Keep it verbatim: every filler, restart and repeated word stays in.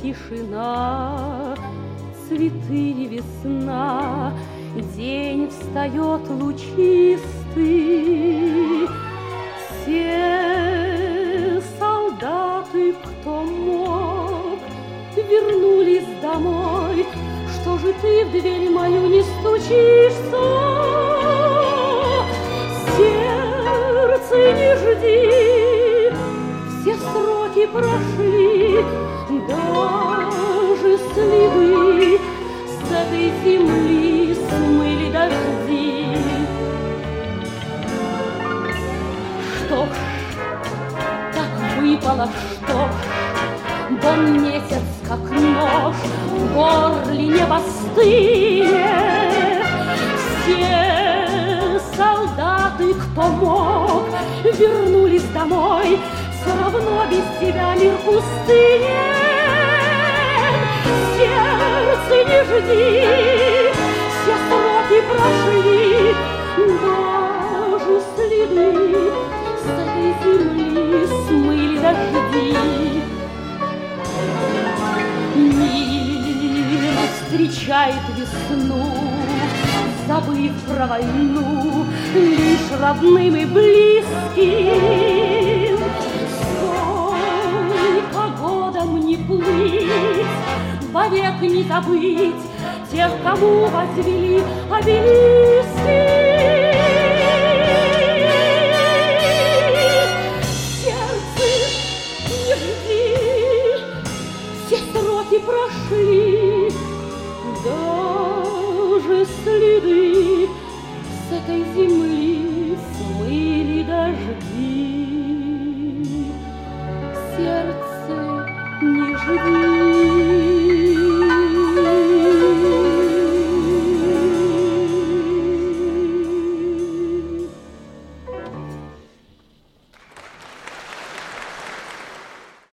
тишина, цветы и весна. День встает лучистый. Все солдаты, кто мог, вернулись домой. Что же ты в дверь мою не стучишься? Сердце, не жди, все сроки прошли, даже следы с этой земли смыли дожди. Что ж, так выпало, что ж, вон месяц, как нож, в горле не постынет. Все солдаты, кто мог, вернулись домой. Все равно без тебя мир пустынен. Сердце, не жди, все сроки прошли, даже следы с этой земли смыли дожди. Мир встречает весну, забыв про войну, лишь родным и близким. Сколько годам не плыть, вовек не забыть тех, кому возвели обелиски. Сердце, не жди, все сроки прошли, даже следы с этой земли смыли дожди. Сердце, не жди.